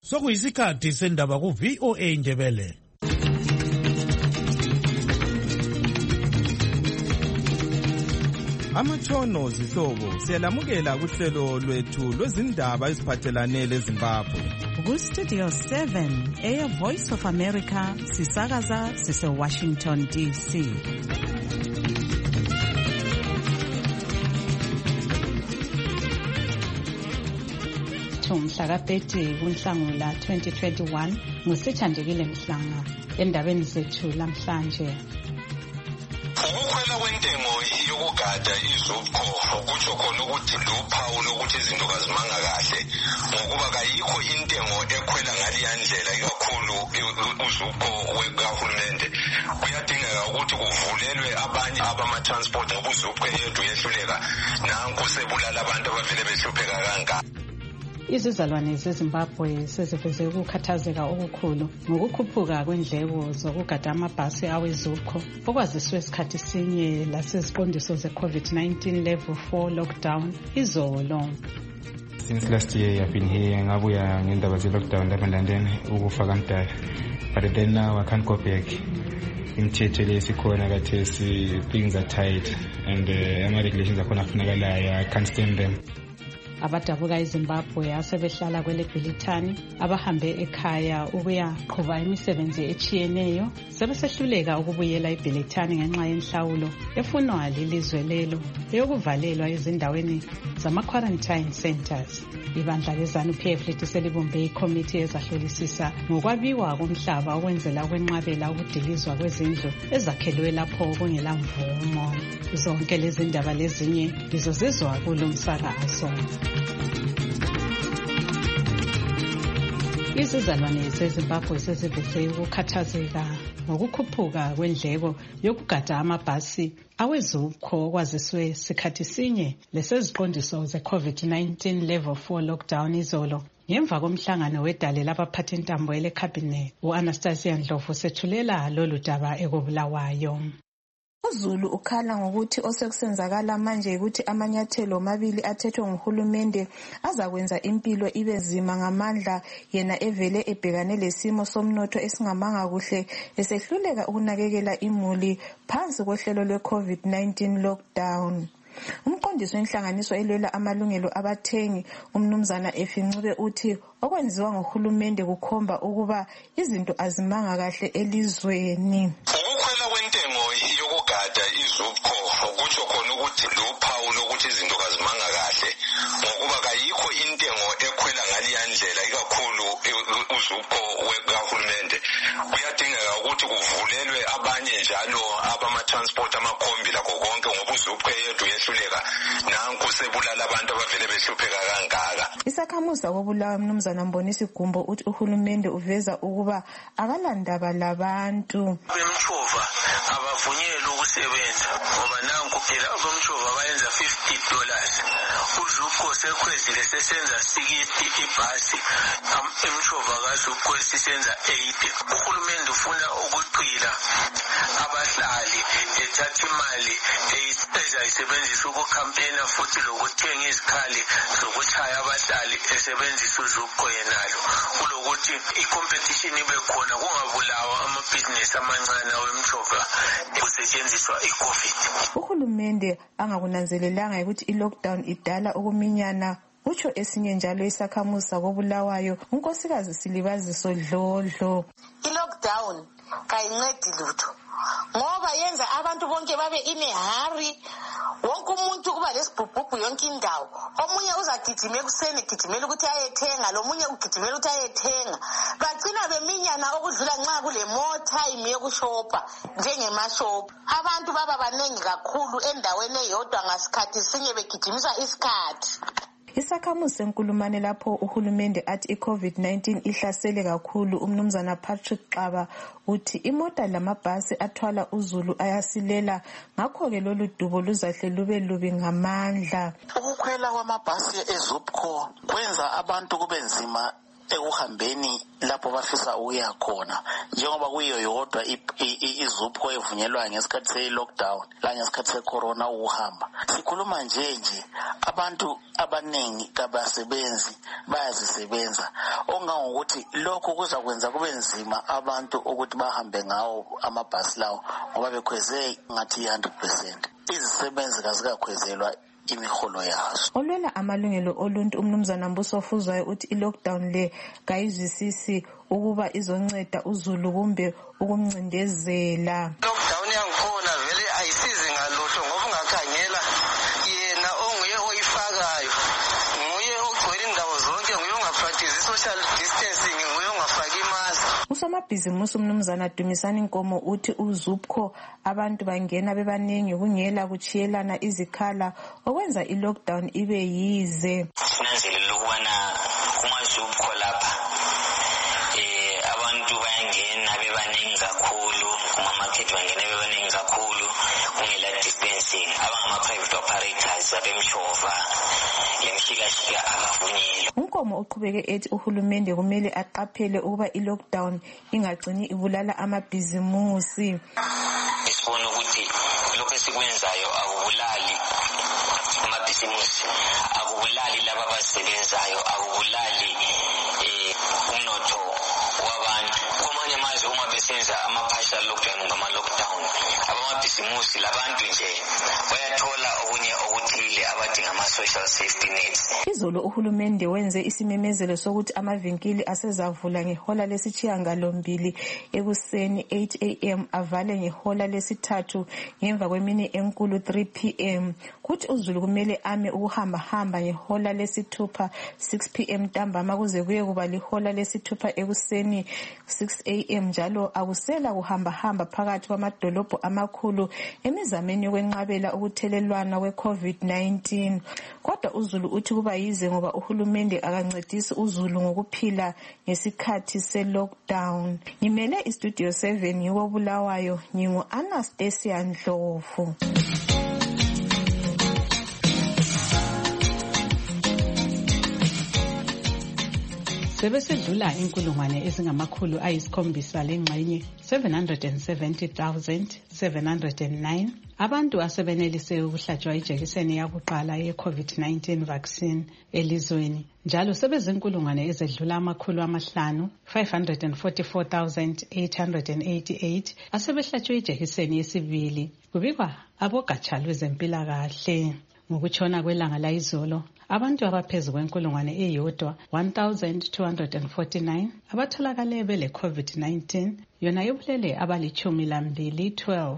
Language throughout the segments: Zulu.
Sokuyisikhathi sendaba ku VOA Indebele. Amatshono zihlobo siyalamukela kuhlelo lwethu lwezindaba eziphathelane leZimbabwe. Ku Studio 7 Air Voice of America sisakaza sise Washington DC. Mhla ka-30 kuNhlangula 2021 nguSithandekile Mhlanga endabeni zethu namhlanje. Ukukhwela kwentengo yokugada izupho kutsho khona ukuthi luphawu lokuthi izinto kazimanga kahle ngokuba kayikho intengo ekhwela ngaliya ndlela ikakhulu uzupho wekahulumende. Kuyadingeka ukuthi kuvulelwe abanye abama-transport ngoba uzupho yethu yehluleka nanku sebulala abantu abavele behlupheka kangaka. Izizalwane zeZimbabwe seziveze ukukhathazeka okukhulu ngokukhuphuka kwendleko zokugada amabhasi awezupho okwaziswe isikhathi sinye laseziqondiso ze-COVID-19 level 4 lockdown izolo. Since last year I've been here ngabuya ngendaba ze-lockdown lapha eLondon ukufaka mdala, but then now I can't go back. Imithetho lesikhona kathesi, things are tight and ama-regulations akhona afunakalayo, I can't stand them. Abadabuka eZimbabwe asebehlala kweleBhilithani abahambe ekhaya ukuyaqhuba imisebenzi echiyeneyo sebesehluleka ukubuyela eBhilithani ngenxa yenhlawulo efunwa lilizwe lelo eyokuvalelwa ezindaweni zama-quarantine centers. Ibandla leZANU-PF lithi selibumbe ikomiti ezahlolisisa ngokwabiwa komhlaba okwenzela ukwenqabela ukudilizwa kwezindlu ezakhelwe lapho kungela mvumo. Zonke lezi ndaba lezinye lizozizwa kulo msakazo. Izizalwane zeZimbabwe seziveze ukukhathazeka ngokukhuphuka kwendleko yokugada amabhasi awezupho okwaziswe sikhathi sinye leseziqondiso ze-COVID-19 level 4 lockdown izolo ngemva komhlangano wedale labaphathe intambo ele-cabinet. U-Anastasia Ndlovu sethulela lolu daba ekobulawayo. UZulu ukhala ngokuthi osekusenzakala manje ukuthi amanyathelo amabili athethwe nguhulumende azakwenza impilo ibe nzima ngamandla yena evele ebhekane lesimo somnotho esingamanga kuhle esehluleka ukunakekela imuli phansi kohlelo lwe-COVID-19 lockdown. Umqondisi wenhlanganiso elwela amalungelo abathengi umnumzana Efincube uthi okwenziwa ngohulumende kukhomba ukuba izinto azimanga kahle elizweni. Ukukhwela kwentengo yokugada izupho kutsho khona ukuthi luphawu lokuthi izinto kazimanga kahle ngokuba kayikho intengo ekhwela ngaliya ndlela ikakhulu uzupho wekahulumende. Kuyadingeka ukuthi kuvulelwe abanye njalo abama-transport amakhombi lakho konke ngoba uzupho yethu yehluleka nanku sebulala abantu abavele behlupheka kangaka. Isakhamuzi sakobulawa umnumzana Mbonisi Gumbo uthi uhulumende uveza ukuba akalandaba labantu. Bemtshova abavunyelwe ukusebenza ngoba nanku phela abamtshova bayenza $50. UZupho sekhwezile sesenza 60 ibhasi, emtshova kaZupho sisenza 80. Uhulumende ufuna ukuqila abahlali ethatha imali ezayisebenzisa ukukhampena futhi lokuthenga izikhali zokuchaya abahlali esebenzisa uZupho yenalo kulokuthi i-competition ibe khona kungabulawa amabhizinesi amancane wemtshova kusetshenziswa i-COVID. Uhulumende angakunanzelelanga ukuthi i-lockdown idala ukuminyana utsho esinye njalo isakhamuzi sakobulawayo unkosikazi Silibaziso Dlodlo. I-lockdown kayincedi lutho ngoba yenza abantu bonke babe in a hurry. Wonke umuntu kuba lesibhubhubhu yonke indawo. Omunye uzagijima ekuseni gijimela ukuthi ayethenga, lo munye ugijimela ukuthi ayethenga. Bagcina beminyana okudlula nxa kule more time yokushopha njengemashopha. Abantu baba baningi kakhulu endaweni eyodwa ngasikhathi sinye begijimisa isikhathi. Isakhamuzi senkulumane lapho uhulumende athi i-COVID-19 ihlasele kakhulu umnumzana Patrick Xaba uthi imota lamabhasi athwala uZulu ayasilela ngakho-ke lolu dubo luzahle lube lubi ngamandla. Ukukhwela kwamabhasi eZupco kwenza abantu kube nzima ekuhambeni lapho bafisa ukuya khona, njengoba kuyiyo yodwa izupho evunyelwayo ngesikhathi se-lockdown la ngesikhathi se-corona ukuhamba. Sikhuluma nje abantu abaningi kabasebenzi bayazisebenza, okungangokuthi lokho kuzakwenza kube nzima abantu ukuthi bahambe ngawo amabhasi lawo ngoba bekhweze ngathi 100%. Izisebenzi kazikakhwezelwa imiholo yazo. Olwela amalungelo oluntu umnumzana Mbuso Fuzwayo uthi i-lockdown le kayizwisisi ukuba izonceda uZulu kumbe ukumncindezela. Lockdown yangikhona vele ayisizi ngalutho ngoba ungakhangela yena onguye oyifakayo, nguye ogcwele indawo zonke, nguye ongapractice social distancing, nguye ongafaki imask. Usomabhizimusi umnumzana Dumisani Nkomo uthi uZupco abantu bangena bebaningi kungela kuchiyelana izikhala okwenza i-lockdown ibe yize. Sinanzelela ukubana kumaZupco lapha abantu bayangena bebaningi kakhulu, kuma-market bangena bebaningi kakhulu kungela distancing. Abangama-private operators abemshova lemshikashika abavunyelwa. Unkomo uqhubeke ethi uhulumende kumele aqaphele ukuba i-lockdown ingagcini ibulala amabhizimusi. Sibona ukuthi lokho esikwenzayo akubulali amabhizimusi, akubulali laba abasebenzayo, akubulali umnotho wabantu. Kwamanye amazwe uma besenza ama-partial lockdown ngama-lockdown, abamabhizimusi labantu nje bayathola okunye okuthile abadinga ama-social safety nets. Izolo uhulumende wenze isimemezelo sokuthi amavinkili asezavula ngehola lesishiyagalombili ekuseni 8 am avale ngehola lesithathu ngemva kwemini enkulu 3 pm. Kuthi uZulu kumele ame ukuhamba ngehola lesithupha 6 pm ntambama kuze kuye kuba lihola lesithupha ekuseni 6 am njalo akusela kuhamba phakathi kwamadolobho amakhulu emizameni yokwenqabela ukuthelelwana kwe-COVID-19. Kodwa uZulu uthi kuba yize ngoba uhulumende akancedisi uZulu ngokuphila ngesikhathi se-lockdown. Ngimele iStudio 7 ngiko Bulawayo, ngingu-Anastasia Ndlovu. Sebesedlula inkulungwane ezingamakhulu ayisikhombisa lengxenye 770,709 abantu asebenelise ukuhlatshwa ijekiseni yakuqala ye-COVID-19 vaccine elizweni, njalo sebezinkulungwane ezedlula amakhulu amahlanu 544,888 asebehlatshwe ijekiseni yesibili. Kubikwa abogatsha lwezempilakahle. Ngokutshona kwelanga layizolo, abantu abaphezu kwenkulungwane eyodwa 1,249 abatholakale bele COVID-19, yona ibulele abalitshumi lambili 12.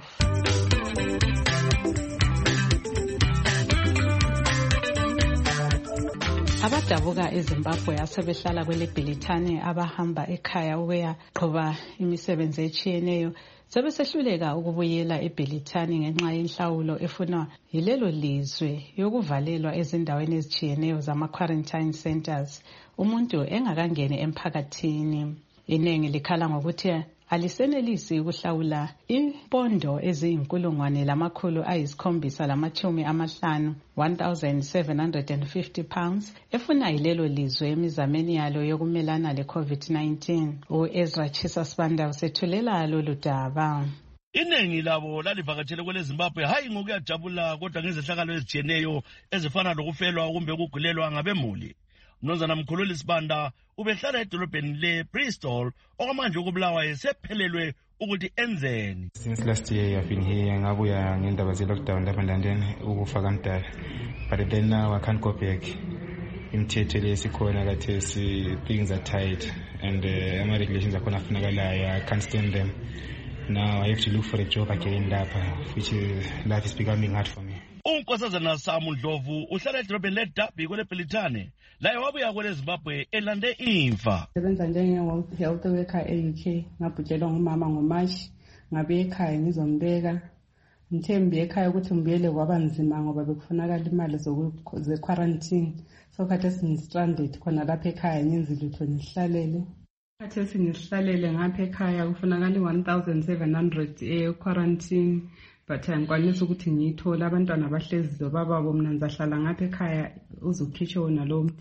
Abadabuka eZimbabwe asebehlala kwele Bhilithane abahamba ekhaya ukuya qhuba imisebenzi etshiyeneyo sebesehluleka ukubuyela eBhilithane ngenxa yenhlawulo efunwa yilelo lizwe yokuvalelwa ezindaweni ezitshiyeneyo zama-quarantine centers umuntu engakangeni emphakathini. Inengi likhala ngokuthi alisenelisi ukuhlawula impondo eziyinkulungwane lamakhulu ayisikhombisa lamachumi amahlanu 1,750 pounds efuna yilelo lizwe emizameni yalo yokumelana le-COVID-19. U-Ezra Chisa Sibanda usethulela lolu daba. Inengi labo lalivakatshele kwele Zimbabwe hayi ngokuyajabula kodwa ngezehlakalo ezitshiyeneyo ezifana lokufelwa kumbe ukugulelwa ngabemuli. Mnumzana Mkhululi Sibanda ubehlala edolobheni le-Bristol okwamanje ukubulawa esephelelwe ukuthi enzeni. Since last year I've been here ngabuya ngendaba ze-lockdown lapha London ukufa kamdala, but then now I can't go back. Imithetho lesikhona kathesi things are tight and ama-regulations akhona afunakalayo, I can't stand them. Now I have to look for a job again lapha, which life is becoming hard for me. Unkosazana Samu Ndlovu uhlala edolobheni leDabi kwele Bhilithane laye wabuya kwele Zimbabwe elande imfa. Sebenza njenge-health worker e-UK, ngabhujelwa ngumama ngoMashi, ngabe ekhaya ngizombeka. Ngithembe ekhaya ukuthi ngibuyele kwaba nzima ngoba bekufunakala imali ze-quarantine. So khathesi ngi-stranded khona lapha ekhaya ngenzi lutho ngihlalele. Khathesi ngihlalele ngapha ekhaya kufunakala i-1,700 e-quarantine. But ngikwanisa ukuthi ngiyithole abantwana bahlezi lobababo mina ngizahlala ngapha ekhaya uzukhitshe wona lowo mthetho.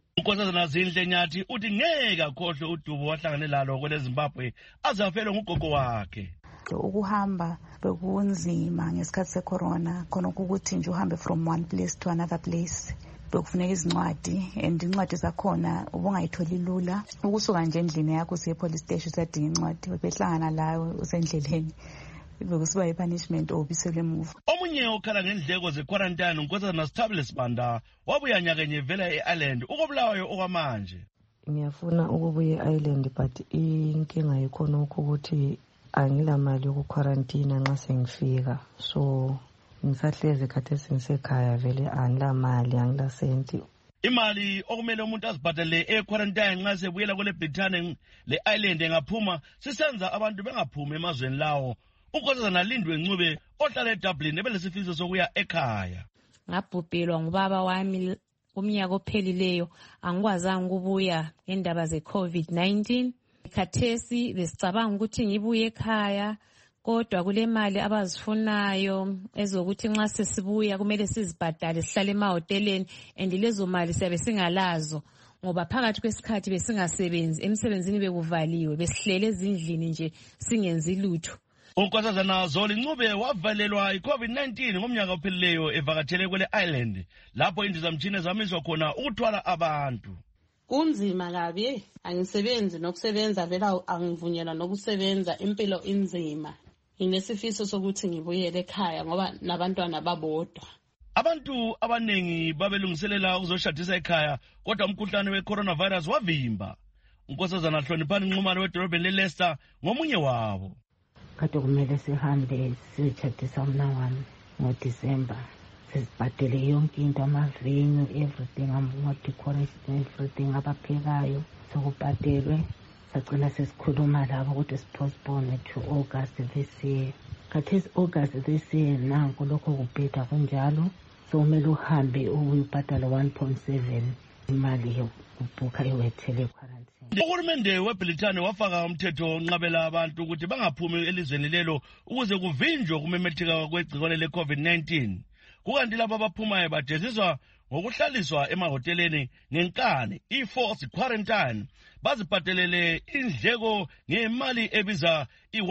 unkosazana Zinhle Nyathi uthi ngeke akhohlwe udubo wahlangane lalo kwele Zimbabwe azafelwe ngugogo wakhe. Ukuhamba bekunzima ngesikhathi secorona khona ukuthi nje uhambe from one place to another place. Bekufuneka izincwadi and incwadi zakhona ubungayitholi lula. Ukusuka nje endlini yakho usiye police station usadinga incwadi behlangana layo usendleleni. Bekusiba ipunishment obiselwe emuva. Omunye okhala ngendleko ze-quarantine unkosazana Sithabile Sibanda wabuya nyakenye vela e-Ireland ukobulawayo okwamanje. Ngiyafuna ukubuya e-Ireland but inkinga yikhona ukuthi angilamali yokuquarantine nxa sengifika, so ngisahlezi khathesi ngisekhaya vele angilamali angilasenti. Imali okumele umuntu azibhadale e-quarantine nxa sebuyela kule Britain le-Ireland engaphuma sisenza abantu bengaphumi emazweni lawo. Unkosazana Lindwe Ncube ohlala eDublin ebelesifiso sokuya ekhaya. Ngabhubhelwa ngubaba wami umnyaka ophelileyo, angikwazanga ukubuya ngendaba ze-COVID-19. Khathesi besicabanga ukuthi ngibuye ekhaya, kodwa kule mali abazifunayo ezokuthi nxa sesibuya kumele sizibhadale sihlale emahoteleni, and lezo mali siyabe singalazo ngoba phakathi kwesikhathi besingasebenzi, emsebenzini bekuvaliwe, besihlele ezindlini nje singenzi lutho. Unkosazana Zoli Ncube wavalelwa i-COVID-19 ngomnyaka ophelileyo evakatshele kwele Ireland lapho indizamtshini zamiswa khona ukuthwala abantu. Kunzima kabi, angisebenzi nokusebenza vela angivunyelwa nokusebenza, impilo inzima. Nginesifiso sokuthi ngibuyele ekhaya ngoba nabantwana babodwa. Abantu abanengi babelungiselela ukuzoshadisa ekhaya kodwa umkhuhlane we-coronavirus wavimba. Unkosazana Hloniphani Nxumalo wedolobheni leLeicester ngomunye wabo. Kade kumele sihambe sishadisa umna wami ngoDisemba. Sisibhadele yonke into, amavenue, everything, ama-decoration, everything, abaphekayo sokubhadelwe. Sagcina sesikhuluma labo ukuthi sipostpone to August this year. Khathesi August this year nanku lokho kubheda kunjalo, so kumele uhambe uyibhadala 1.7 imali yokubhukha iwethele quarantine. Uhulumende weBritain wafaka umthetho onqabela abantu ukuthi bangaphumi elizweni lelo ukuze kuvinjwe ukumemetheka kwegcikwane le-COVID-19. Kukanti labo abaphumayo bajeziswa ngokuhlaliswa emahoteleni ngenkani i-forced quarantine, bazibhadelele indleko ngemali ebiza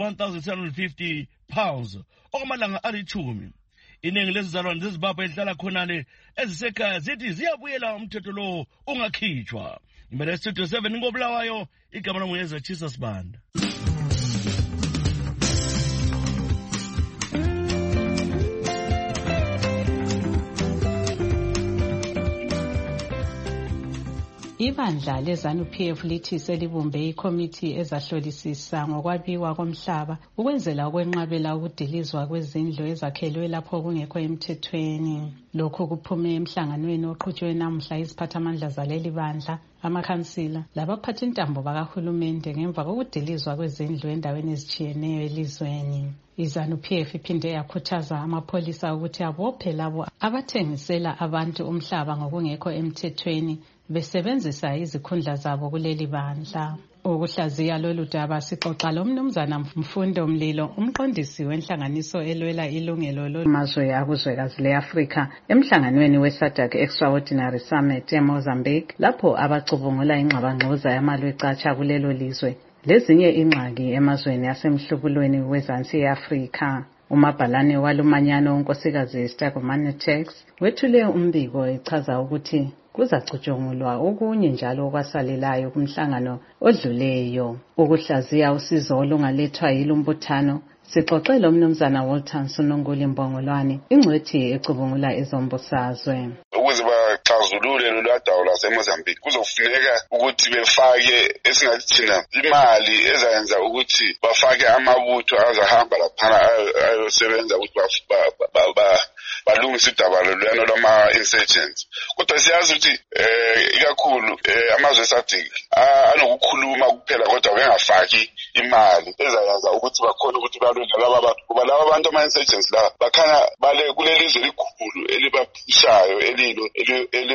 i-1,750 pounds okumalanga ali-10. Iningi lezizalwane zeZimbabwe ezihlala khonale ezisekhaya zithi ziyabuyela umthetho lo ungakhitshwa. Imbele Studio 7 ngobulawayo, igama lomuyeza Chisa Sibanda. Ibandla leZANU-PF lithi selibumbe ikomiti ezahlolisisa ngokwabiwa komhlaba ukwenzela ukwenqabela ukudilizwa kwezindlu ezakhelwe lapho kungekho emthethweni. Lokho kuphume emhlanganweni oqhutshwe namuhla iziphathamandla zaleli bandla, amakhansila labaphathi intambo bakahulumende ngemva kokudilizwa kwezindlu endaweni ezitshiyeneyo elizweni. iZANU-PF iphinde yakhuthaza amapholisa ukuthi abophe labo abathengisela abantu umhlaba ngokungekho emthethweni besebenzisa izikhundla zabo kuleli bandla. Ukuhlaziya lolu daba sixoxa lomnumzana Mfundo Mlilo, umqondisi wenhlanganiso elwela ilungelo lomazwe akuzwekazi leAfrika emhlanganweni weSADC Extraordinary Summit eMozambique, lapho abacubungula ingxabangxoza yamalwecatsha kulelo lizwe lezinye ingxaki emazweni asemhlubulweni wezansi eAfrika. Umabhalane walumanyano unkosikazi Stergomane Tax wethule umbiko echaza ukuthi kuzacutshungulwa okunye njalo okwasalelayo kumhlangano odluleyo. Ukuhlaziya usizo olungalethwa yilumbuthano sixoxele umnumzana Walter Nsonongoli Mbongolwane, ingcwethi ecubungula ezombusazwe. Ukuze baxazulule lolu lwaseMozambique kuzofuneka ukuthi befake esingathi thina imali ezayenza ukuthi bafake amabutho azahamba laphana ayosebenza ukuthi balungise idaba lolwana lwama-insurgents. Kodwa siyazi ukuthi ikakhulu amazwe eSADC anokukhuluma kuphela kodwa bengafaki imali ezayenza ukuthi bakhona ukuthi balwe nalaba abantu, kuba laba abantu ama-insurgents la bakhanya bale kulelizwe elikhulu elibaphushayo elilo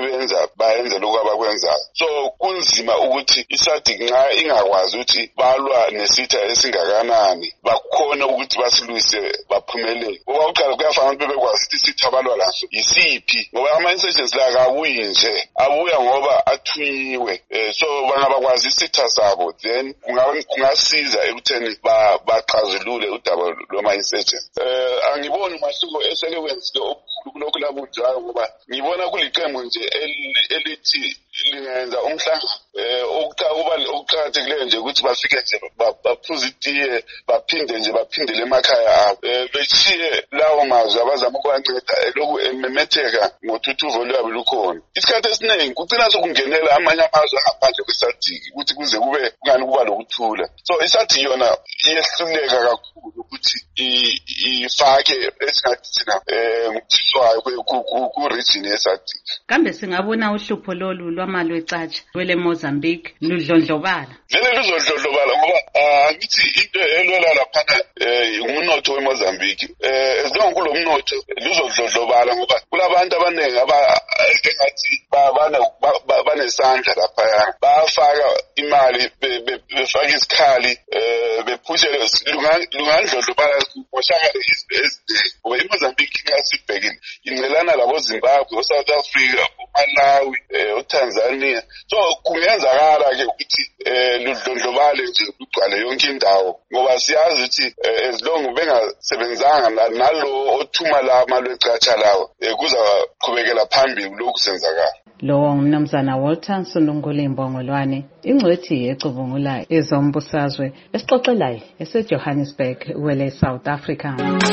basebenza bayenze lokho abakwenzayo. So kunzima ukuthi iSADC nxa ingakwazi ukuthi balwa nesitha esingakanani bakhona ukuthi basilwise baphumelele. Okokuqala kuyafana ukuthi bebekwazi ukuthi isitha balwa laso yisiphi, ngoba ama-insurgents la akabuyi nje, abuya ngoba athunyiwe. So bangabakwazi isitha sabo then kungasiza ekutheni baxazulule udaba lwama-insurgents. Angiboni umahluko esele wenzile okhulu kulokhu labunjalo, ngoba ngibona kuliqembu nje elithi lingenza umhlangano okuqakathekileyo nje ukuthi bafike nje baphuze itiye baphindele emakhaya abo, beshiye lawo mazwi abazama ukuwanceda lokhu ememetheka ngothuthuvo lwabo lukhona. Isikhathi esiningi kugcina sokungenela amanye amazwe ngaphandle kweSADC ukuthi kuze kungani kuba lokuthula. So iSADC yona iyehluleka kakhulu ukuthi ifake esingathi thina nguthiswayo ku-region yeSADC. Kambe singabona uhlupho lolu lwamalo ecatsha lwele Mozambique ludlondlobala? Lele ludlondlobala ngoba ngithi into elwela laphana umnotho weMozambique. As long kulo mnotho luzodlondlobala ngoba kulabantu abaningi engathi banesandla laphayana, bayafaka imali befaka isikhali bephushe lungandlondlobala kumoshakale eziningi ngoba iMozambique ingasibhekile incelana labo Zimbabwe, South Africa, Malawi, uTanzania. So kungenzakala ke ukuthi ludlondlobale nje kugcwale yonke indawo ngoba siyazi ukuthi as long bengasebenzanga nalo othuma la malo ecatsha lawo kuza qhubekela phambili lokhu senzakala. Lo ngumnumzana Walter Nsundungule Mbongolwane, ingcwethi ecubungula ezombusazwe esixoxelayo eseJohannesburg wele South Africa.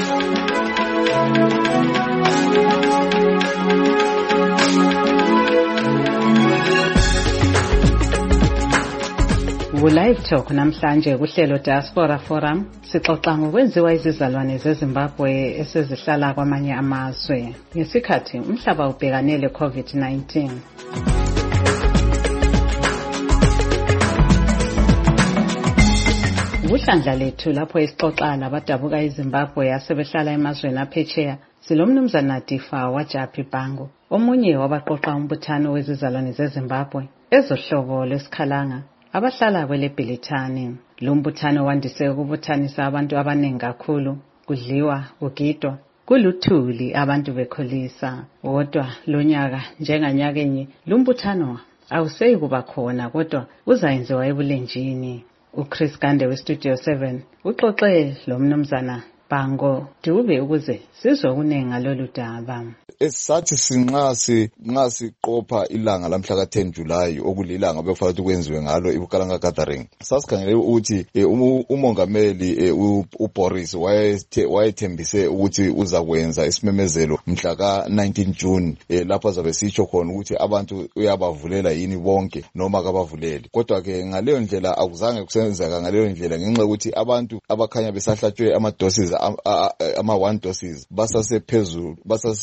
Live Talk namhlanje kuhlelo Diaspora Forum sixoxa ngokwenziwa izizalwane zeZimbabwe esezihlala kwamanye amazwe ngesikhathi umhlaba ubhekanele COVID-19. Kuhlandla lethu lapho isixoxa labadabuka iZimbabwe yasebehlala emazweni aphetsheya silomnumzana Difa waJapi Bango, omunye wabaqoqa umbuthano wezizalwane zeZimbabwe ezohlobo lesikhalanga abahlala kwele Bhilithani. Lo mbuthano wandise ukubuthanisa abantu abaningi kakhulu, kudliwa, kugidwa, kuluthuli abantu bekholisa. Kodwa lonyaka njenganyaka enye lo mbuthano awuseyi kuba khona, kodwa uzayenziwa ebulenjini. uChris Gande weStudio 7 uxoxe lo mnumzana Bango Dube ukuze sizwe kunengi ngalolu daba. Esathi sinxa siqopha ilanga lamhla ka10 July okulilanga befanele ukwenziwe ngalo iBukalanga gathering. Sasikhangele ukuthi umongameli uBoris wayethembise ukuthi uzakwenza isimemezelo mhla ka19 June lapho azabe sitsho khona ukuthi abantu uyabavulela yini bonke noma kabavuleli. Kodwa ke ngaleyo ndlela akuzange kusenzeka ngaleyo ndlela ngenxa ukuthi abantu abakhanya besahlatshwe ama-doses ama-1 doses basasephezulu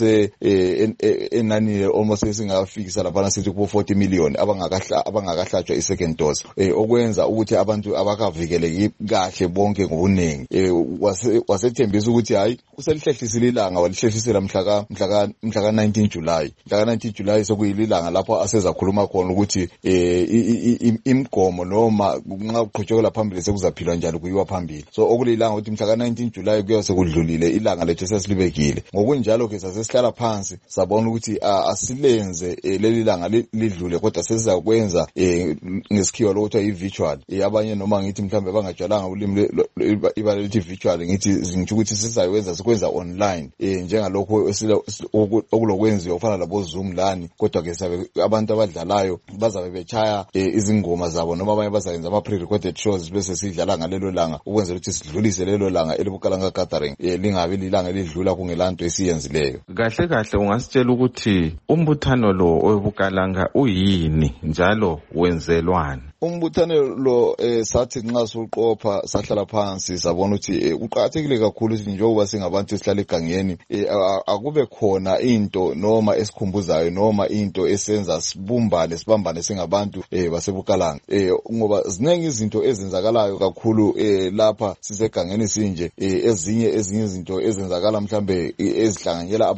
enani almost singafikisa laphana sithi ku 40 million abangakahlatshwa i-second dose, okwenza ukuthi abantu abakavikeleki kahle bonke ngobunengi. Wasethembisa ukuthi hayi uselihlehlisa ilanga, walihlehlisa mhla ka 19 July. Mhla ka 19 July sokuyilanga lapho asezakhuluma khona ukuthi imigomo noma nxa uqhutshekela phambili sekuzaphilwa njalo kuyiwa phambili. So okulilanga ukuthi mhla ka 19 July kuyo sekudlulile ilanga lethu sesilibekile. Ngokunjalo ke sasihlala phansi sabona ukuthi asilenze leli langa lidlule, kodwa sesizakwenza ngesikhiwa lokuthi i-virtual. Abanye noma ngithi mhlambe bangajwalanga ulimi ibale lithi virtual, ngithi ukuthi sizakwenza sikwenza online njengalokho okulokwenziwa kufana labo Zoom lani, kodwa ke abantu abadlalayo bazabe bechaya izingoma zabo noma abanye bazayenza ama pre-recorded shows bese sidlala ngalelo langa ukwenza ukuthi sidlulise lelo langa eliBukalanga gathering lingabi lilanga lidlula kungelanto esiyenzileyo. Kahle ungasitshela ukuthi umbuthano lo weBukalanga uyini njalo wenzelwani? Umbuthano lo sathi nxa soqopha sahlala phansi sabona ukuthi uqhakathekile kakhulu ukuthi njengoba singabantu esihlala egangeni akube khona into noma esikhumbuzayo noma into esenza sibambane singabantu baseBukalanga, ngoba zinengi izinto ezenzakalayo kakhulu lapha sisegangeni sinje, ezinye izinto ezenzakala mhlambe ezihlanganyela abantwana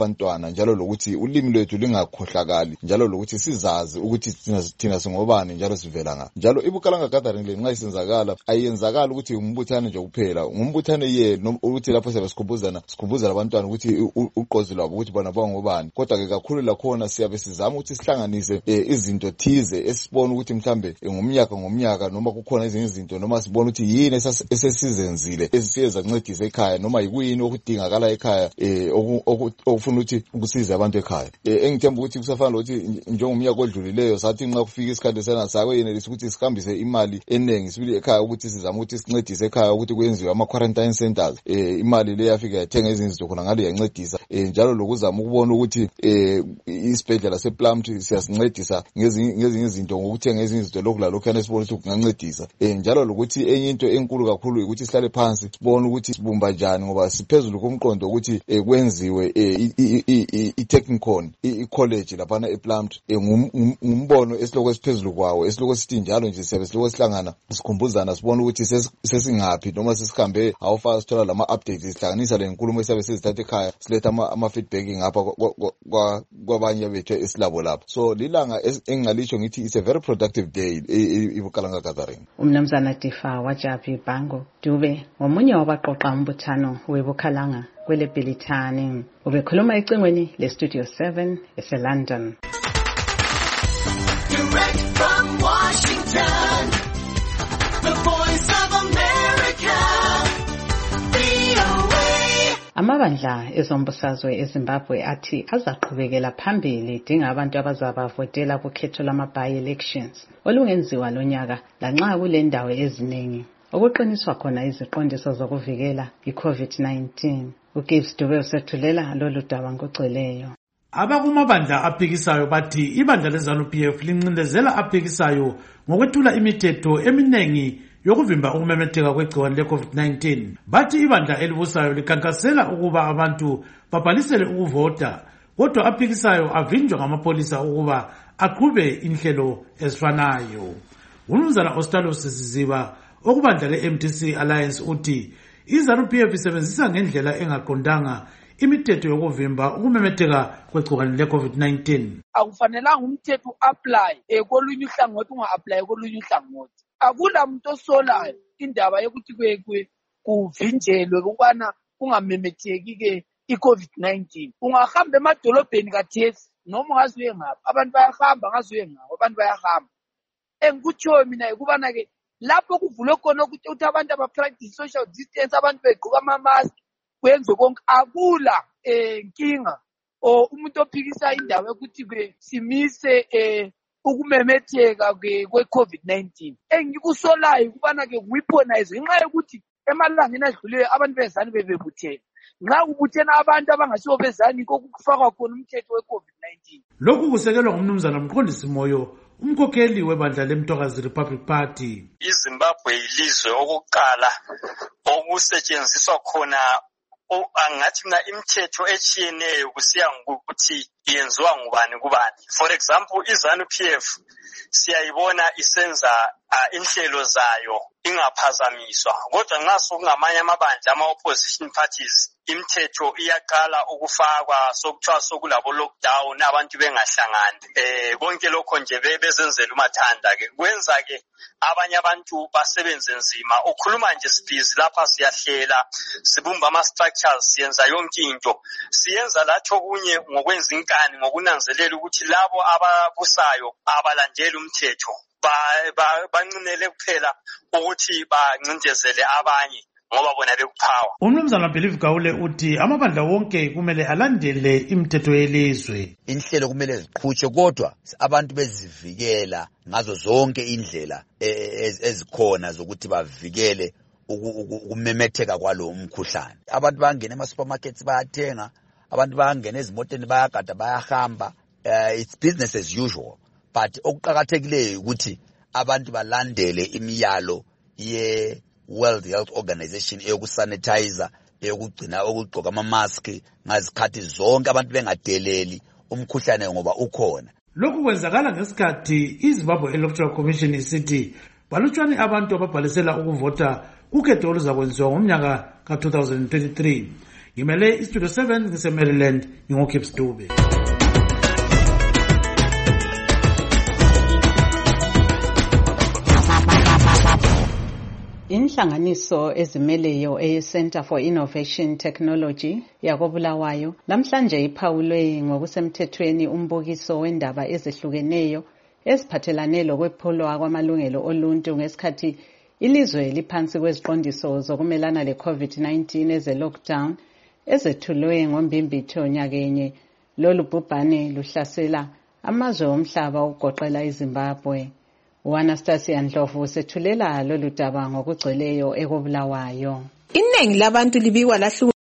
njalo lokuthi ulimi lwethu lingakhohlakali njalo lokuthi sizazi ukuthi thina singobani njalo sivela nga njalo iBukalanga gathering le nxa isenzakala ayenzakala ukuthi umbuthane nje kuphela umbuthane ukuthi lapho sikhumbuzana abantwana ukuthi uqozi lwabo ukuthi bona bangobani kodwa ke kakhulu lakhona siyabe sizama ukuthi sihlanganise izinto thize esibona ukuthi mhlambe ngomnyaka noma kukhona ezinye izinto noma sibona ukuthi yini esesizenzile esiyeza kuncedisa ekhaya noma yikuyini okudingakala ekhaya okufuna ukuthi ukusiza abantu ekhaya engithemba ukuthi kusafana ukuthi njengomnyaka odlulileyo sathi nxa kufika isikhathi sena sakwe yenelisa ukuthi sihambise imali eningi sibili ekhaya ukuthi sizama ukuthi sincedise ekhaya ukuthi kwenziwe ama quarantine centers imali le yafika yathenga izinto khona ngale yancedisa njalo lokuzama ukubona ukuthi isibhedlela sePlumtree siyasincedisa ngezinye izinto ngokuthenga ezinye izinto lokho esibona ukuthi kungancedisa njalo lokuthi enye into enkulu kakhulu ukuthi sihlale phansi sibone ukuthi sibumba njani ngoba siphezulu komqondo ukuthi kwenziwe i-technicon i-college laphana ePlumtree ngumbono esiloko esiphezulu kwawo esiloko sithi njalo nje siyabe siloko sihlangana sikhumbuzana sibone ukuthi sesingaphi noma sesihambe awufaka sithola lama updates sihlanganisa le nkulumo esiyabe sizithatha ekhaya siletha ama feedback ngapha kwabanye bethu esilabo lapho so lilanga engingalisho ngithi it's a very productive day iBukalanga gathering. Umnumzana Tifa Wajapi Bango Dube ngomunye wabaqoqa umbuthano weBukalanga kwele Bhilithani ubekhuluma ecingweni leStudio 7 eseLondon. Direct from Washington, the voice of America, VOA. Amabandla ezombusazwe eZimbabwe athi azaqhubekela phambili idinga abantu abazabavotela kukhetho lama-by-elections olungenziwa lonyaka lanxa kule ndawo eziningi okuqiniswa khona iziqondiso zokuvikela i-COVID-19. uGibbs Dube usethulela lolu daba ngogcweleyo. Abakumabandla aphikisayo bathi ibandla leZANU-PF lincindezela aphikisayo ngokwethula imithetho eminengi yokuvimba ukumemetheka kwegciwane le-COVID-19. Bathi ibandla elibusayo likhankasela ukuba abantu babhalisele ukuvota, kodwa aphikisayo avinjwa ngamapolisa ukuba aqhube inhlelo ezifanayo. Umnumzana Ostalos Siziba okubandla le-MDC Alliance uthi iZANU-PF isebenzisa ngendlela engaqondanga imithetho yokuvimba ukumemetheka kwegciwane le-COVID-19. Akufanelanga umthetho uapply kolunye uhlangothi unga-apply kolunye uhlangothi. Akula muntu osolayo indaba yokuthi kuvinjelwe ukubana kungamemetheki ke i-COVID-19. Ungahamba emadolobheni kathesi noma ungazuye ngapha abantu bayahamba ngazuye ngapha abantu bayahamba. Engikutshoyo mina ukubana ke lapho kuvulwe khona ukuthi abantu abapractice social distance abantu begqoka ama-mask kwenze konke akula nkinga umuntu ophikisa indaba yokuthi simise ukumemetheka kwe-COVID-19. Engikusolayo ukubana ke weaponize ngenxa yokuthi emalangeni adluleyo abantu bezani bebebuthene. Nxa kubuthena abantu abangasibo bezani kokufakwa khona umthetho we-COVID-19. Lokhu kusekelwa ngumnumzana Mqondisi Moyo umkhokheli webandla leMtokazi Republic Party. iZimbabwe yilizwe okuqala okusetshenziswa khona angathi mina imithetho etshiyeneyo kusiya ngokuthi yenziwa ngubani kubani. For example, iZANU-PF siyayibona isenza inhlelo zayo ingaphazamiswa, kodwa nxa sokungamanye amabandla ama-opposition parties imithetho iyaqala ukufakwa sokuthiwa sokulabo lockdown abantu bengahlangani. Konke lokho nje bezenzela umathanda-ke kwenza-ke abanye abantu basebenze nzima. Ukhuluma nje sibhizi lapha siyahlela sibumba ama-structures siyenza yonke into siyenza lathi okunye ngokwenza inkani ngokunanzelela ukuthi labo ababusayo abalandeli umthetho bancinele kuphela ukuthi bancindezele abanye ngoba bona bekuphawa. Umnumzana Believe Gawule uthi amabandla wonke kumele alandele imithetho yelizwe. Inhlelo kumele ziqhutshwe kodwa abantu bezivikela ngazo zonke indlela ezikhona zokuthi bavikele ukumemetheka kwalo umkhuhlane. Abantu bangena ema-supermarkets bayathenga, abantu bangena ezimoteni bayagada bayahamba. It's business as usual. But okuqakathekileyo ukuthi abantu balandele imiyalo ye-World Health Organization eyokusanitizer, eyokugcina ukugqoka ama-mask ngazikhathi zonke abantu bengadeleli umkhuhlane ngoba ukhona. Lokhu kwenzakala ngesikhathi iZimbabwe Electoral Commission isithi balutshwane abantu ababhalisela ukuvota ukhetho oluzakwenziwa ngomnyaka ka-2023. ngimele istudio 7 ngise-Maryland ngingokhips Dube. Inhlanganiso ezimeleyo eCenter for Innovation Technology yakobulawayo namhlanje iphawulwe ngokusemthethweni umbukiso wendaba ezihlukeneyo eziphathelane lokwepholwa kwamalungelo oluntu ngesikhathi ilizwe liphansi kweziqondiso zokumelana le-COVID-19 eze-lockdown ezethulwe ngombimbitho nyakenye. Lolu bhubhane luhlasela amazwe omhlaba ukugoqela iZimbabwe. Anastasia Ndlovu sethulela lolu daba ngokugcweleyo ekobulawayo. Iningi labantu libikwa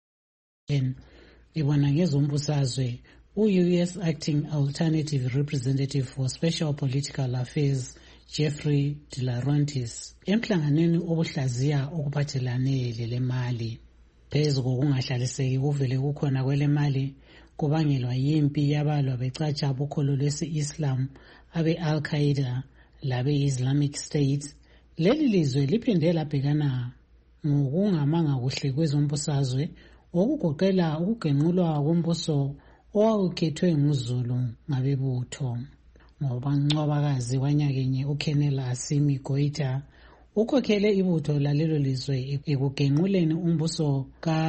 libona ngezombusazwe u-US Acting Alternative Representative for Special Political Affairs Jeffrey de la Rontis emhlanganweni obuhlaziya okuphathelane lelemali. Phezu kokungahlaliseki kuvele kukhona kwelemali kubangelwa yimpi yabalwa becatsha bukholo lwesi-Islam abe-Al-Qaeda labe-Islamic State. Leli lizwe liphinde labhekana ngokungamanga kuhle kwezombusazwe okugoqela ukugenqulwa kombuso owawukhethwe nguZulu ngabebutho. Ngobancwabakazi wanyakenye uKenel Asimi Goita ukhokhele ibutho lalelo lizwe ekugenquleni umbuso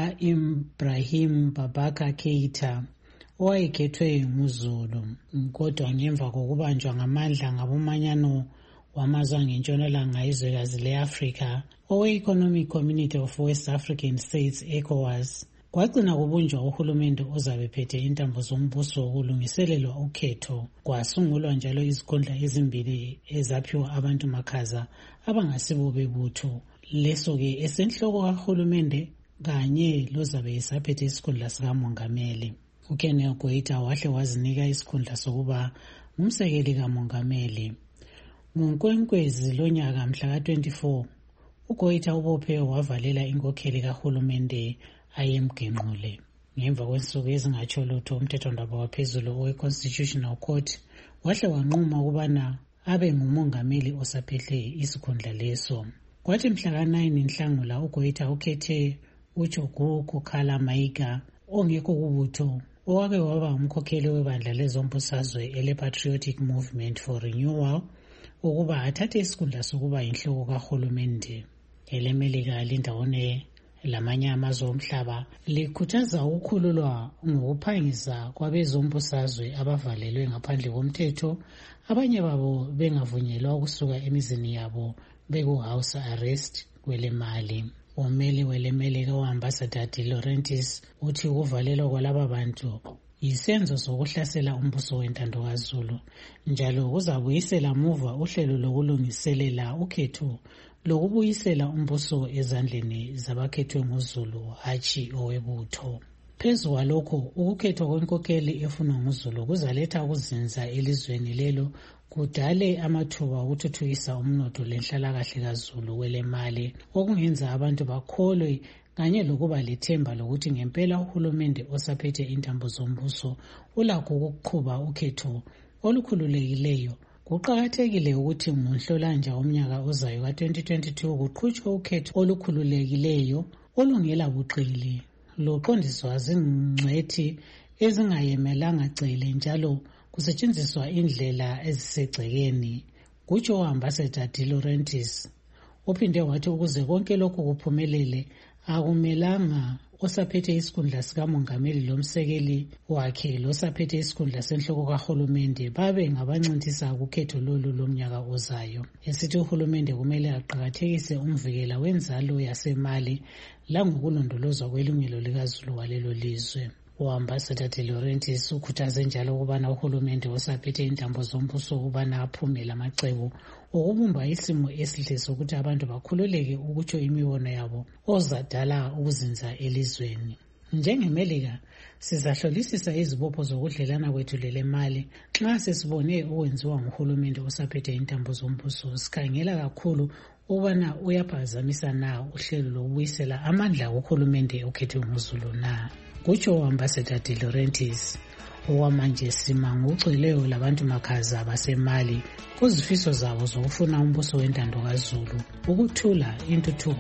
ka-Ibrahim Babaka Keita owayekhethwe nguZulu. Kodwa ngemva kokubanjwa ngamandla ngabomanyano wamazwe ngentshonalanga izwekazi le-Afrika owe-Economic Community of West African States ECOWAS, kwagcina kubunjwa uhulumende ozabe phethe intambo zombuso wokulungiselelwa ukhetho. Kwasungulwa njalo izikhundla ezimbili ezaphiwa abantu makhaza abangasibo bebutho. Leso-ke esenhloko kahulumende kanye lozabe esaphethe isikhundla sikamongameli. uKenel Goita wahle wazinika isikhundla sokuba ngumsekeli kamongameli. NgoNkwenkwezi lonyaka mhla ka-24 uGoita ubophe wavalela inkokheli kahulumende ayemgenqule. Ngemva kwensuku ezingatsho lutho umthethwandaba waphezulu owe-Constitutional Court wahle wanquma ukubana abe ngumongameli osaphethe isikhundla leso. Kwathi mhla ka-9 Nhlangula uGoita ukhethe uJogu Kukhala Maiga ongekho kubutho owake waba umkhokheli webandla lezombusazwe ele-Patriotic Movement for Renewal ukuba athathe isikhundla sokuba inhloko kahulumende. EleMelika lindawone lamanye amazwe omhlaba likhuthaza ukukhululwa ngokuphangisa kwabezombusazwe abavalelwe ngaphandle komthetho, abanye babo bengavunyelwa ukusuka emizini yabo beku-house arrest kwelemali. Umeli weleMelika u-Ambassador de Laurentiis uthi ukuvalelwa kwalaba bantu yisenzo sokuhlasela umbuso wentando kaZulu, njalo kuzabuyisela muva uhlelo lokulungiselela ukhetho lokubuyisela umbuso ezandleni zabakhethwe nguZulu hatshi owebutho. Phezu kwalokho, ukukhethwa kwenkokheli efunwa nguZulu kuzaletha ukuzinza elizweni lelo, kudale amathuba okuthuthukisa umnotho lenhlalakahle kaZulu welemali, okungenza abantu bakholwe kanye lokuba lethemba lokuthi ngempela uhulumende osaphethe intambo zombuso ulakho ukuqhuba ukhetho olukhululekileyo. Kuqakathekile ukuthi ngoNhlolanja umnyaka ozayo ka-2022 kuqhutshwe ukhetho olukhululekileyo olungela buqili, luqondiswa zingcwethi ezingayemelanga cele njalo kusetshenziswa indlela ezisegcekeni, kutsho u-Ambassador de Laurentiis. Uphinde wathi ukuze konke lokhu kuphumelele akumelanga osaphethe isikhundla sikamongameli lomsekeli wakhe losaphethe isikhundla senhloko kahulumende babe ngabancintisa kukhetho lolu lomnyaka ozayo. Esithi uhulumende kumele aqakathekise umvikela wenzalo yasemali langokulondolozwa kwelungelo likaZulu walelo lizwe. U-Ambassador de Laurentiis ukhuthaze njalo ukubana uhulumende osaphethe intambo zombuso ukubana aphume lamacebo okubumba isimo esihle sokuthi abantu bakhululeke ukutsho imibono yabo ozadala ukuzinza elizweni. NjengeMelika sizahlolisisa izibopho zokudlelana kwethu lelemali nxa sesibone okwenziwa nguhulumende osaphethe intambo zombuso. Sikhangela kakhulu ukubana uyaphazamisa na uhlelo lokubuyisela amandla kuhulumende okhethwe nguZulu na. Kutsho u-Ambassador de Laurentiis. Okwamanje sima ngokugcweleyo labantu makhaza basemali kuzifiso zabo zokufuna umbuso wentando kaZulu, ukuthula, intuthuko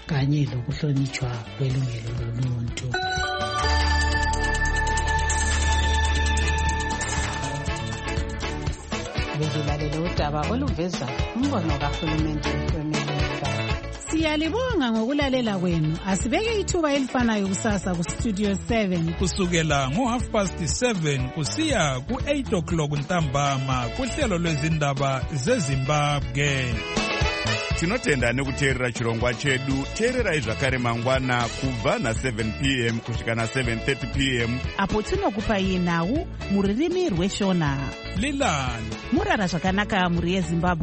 kanye lokuhlonitshwa kwelungelo loluntu. Bezilalele udaba oluveza umbono kahulumende wemelika. Siyalibonga ngokulalela kwenu. Asibeke ithuba elifanayo kusasa kustudio 7 kusukela ngo7:30 kusiya ku8 ntambama kuhlelo lwezindaba zeZimbabwe. Tinotenda nekuteerera chirongwa chedu. Teererai zvakare mangwana kubva na7 p.m. kusvika na7:30 p.m. apo tinokupai nhau muririmi rweshona. Lilani murara zvakanaka muri yeZimbabwe.